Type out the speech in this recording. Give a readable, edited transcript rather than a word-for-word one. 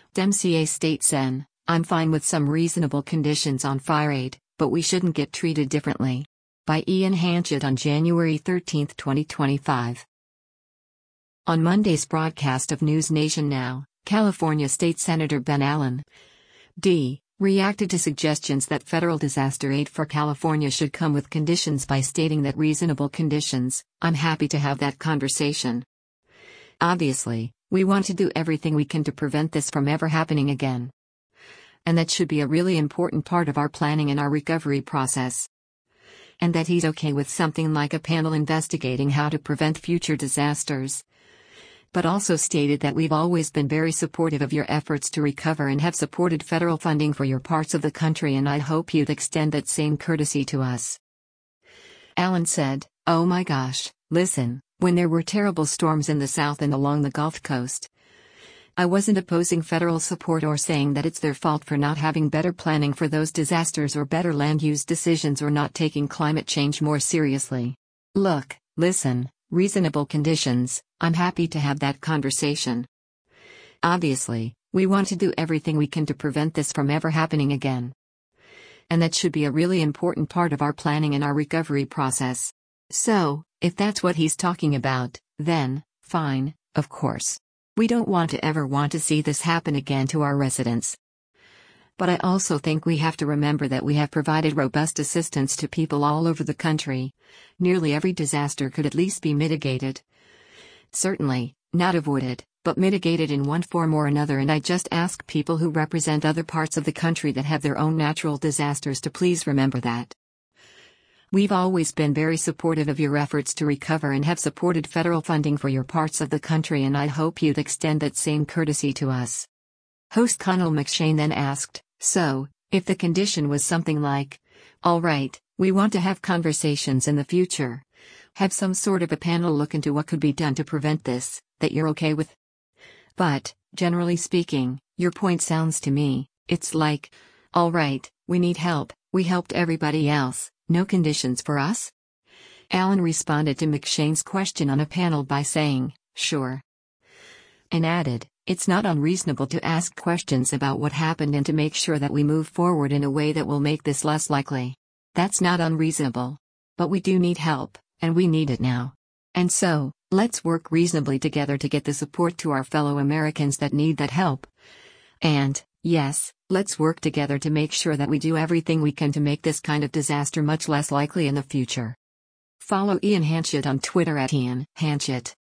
DMCA states N, I'm fine with some reasonable conditions on fire aid, but we shouldn't get treated differently. By Ian Hanchett on January 13, 2025. On Monday's broadcast of News Nation Now, California State Senator Ben Allen, D., reacted to suggestions that federal disaster aid for California should come with conditions by stating that reasonable conditions, I'm happy to have that conversation. Obviously, we want to do everything we can to prevent this from ever happening again. And that should be a really important part of our planning and our recovery process. And that he's okay with something like a panel investigating how to prevent future disasters. But also stated that we've always been very supportive of your efforts to recover and have supported federal funding for your parts of the country, and I hope you'd extend that same courtesy to us. Allen said, "Oh my gosh, listen, when there were terrible storms in the South and along the Gulf Coast, I wasn't opposing federal support or saying that it's their fault for not having better planning for those disasters or better land use decisions or not taking climate change more seriously. Look, listen, reasonable conditions, I'm happy to have that conversation. Obviously, we want to do everything we can to prevent this from ever happening again. And that should be a really important part of our planning and our recovery process. So, if that's what he's talking about, then, fine, of course. We don't want to see this happen again to our residents. But I also think we have to remember that we have provided robust assistance to people all over the country. Nearly every disaster could at least be mitigated. Certainly, not avoided, but mitigated in one form or another, and I just ask people who represent other parts of the country that have their own natural disasters to please remember that. We've always been very supportive of your efforts to recover and have supported federal funding for your parts of the country, and I hope you'd extend that same courtesy to us." Host Connell McShane then asked, "So, if the condition was something like, all right, we want to have conversations in the future, have some sort of a panel look into what could be done to prevent this, that you're okay with? But, generally speaking, your point sounds to me, it's like, all right, we need help, we helped everybody else. No conditions for us?" Allen responded to McShane's question on a panel by saying, "Sure." And added, "It's not unreasonable to ask questions about what happened and to make sure that we move forward in a way that will make this less likely. That's not unreasonable. But we do need help, and we need it now. And so, let's work reasonably together to get the support to our fellow Americans that need that help. And, yes, let's work together to make sure that we do everything we can to make this kind of disaster much less likely in the future." Follow Ian Hanchett on Twitter @IanHanchett.